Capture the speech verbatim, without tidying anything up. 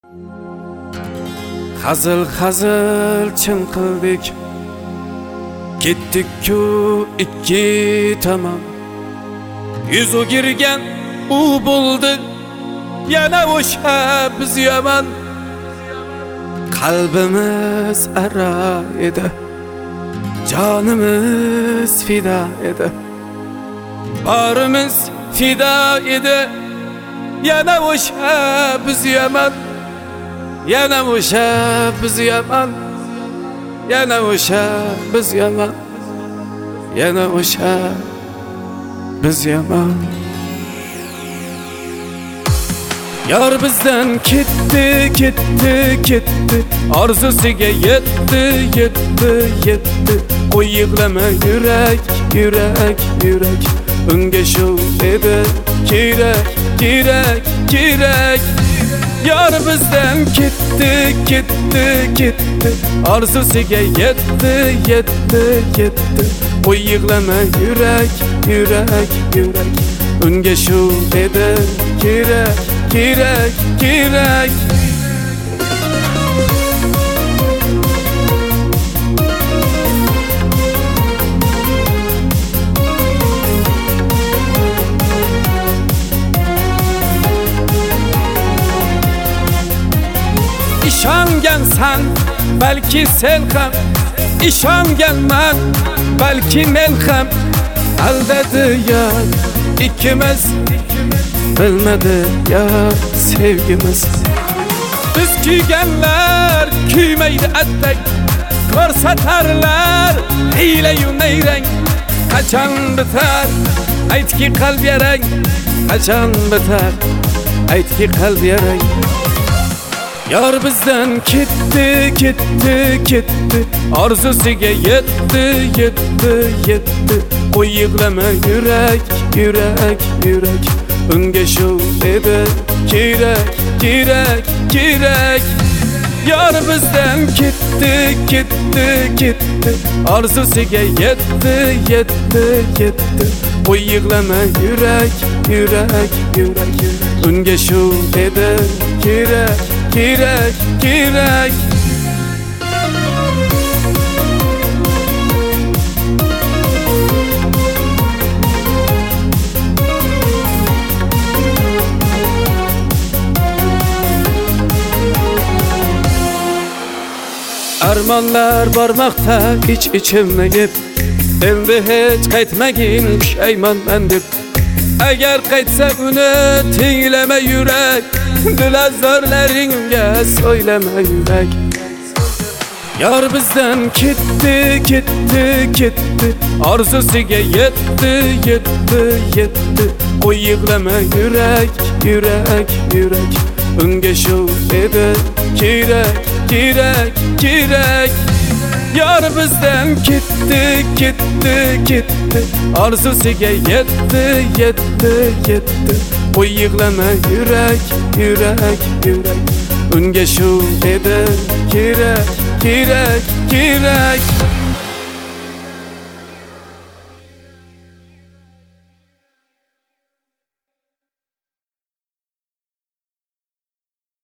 Hazıl hazıl çınqıldık, ketdik-ku ikki tamam. Yüzü girgen u bo'ldi, yana o'sha biz yomon. Qalbimiz ara edi, jonimiz fida edi, barimiz fida edi, yana o'sha biz yomon. Yana o'sha biz yomon, yana o'sha biz yomon, yana o'sha biz yomon. Yar bizdan ketdi, ketdi, ketdi, orzusiga yetdi, yetdi, yetdi. Qo'y yig'lama yurak, yurak, yurak, unga shu edi kerak, kerak, kerak. Yar bizdan ketdi, ketdi, ketdi, orzusiga yetdi, yetdi, yetdi. Qo'y yig'lama yurak, yurak, yurak, unga shu edi kerak, kerak, kerak. İşongansan balki sen ham, ishonganman balki men ham. Aldadi ya ikkimiz, bilmadi ya sevgimiz. Biz kuyganlar kuymaydi attak, ko'rsatarlar hiyla-yu nayrang. Qachon bitar aytki qalb yarang, qachon bitar aytki qalb yarang. Yar bizdan ketdi, ketdi, ketdi, orzusiga yetdi, yetdi, yetdi. Qo'y yig'lama yurak, yurak, yurak, unga shu edi kerak, kerak, kerak. Yar bizdan ketdi, ketdi, ketdi, orzusiga yetdi, yetdi, yetdi. Qo'y yig'lama yurak, yurak, yurak, unga shu edi kerak, kerak, kerak. Armonlar bormoqda ich ichimni yeb, endi hech qaytmagin pushaymonman deb. Agar qaytsa uni tinglama yurak, dilazorlaringga so'ylama yurak. Yar bizdan ketdi, ketdi, ketdi, orzusiga yetdi, yetdi, yetdi. Qo'y yig'lama yurak, yurak, yurak, unga shu edi kerak, kerak, kerak. Yar bizdan ketdi, ketdi, ketdi, orzusiga yetdi, yetdi, yetdi. Qo'y yig'lama yurak, yurak, yurak, unga shu edi kerak, kerak, kerak.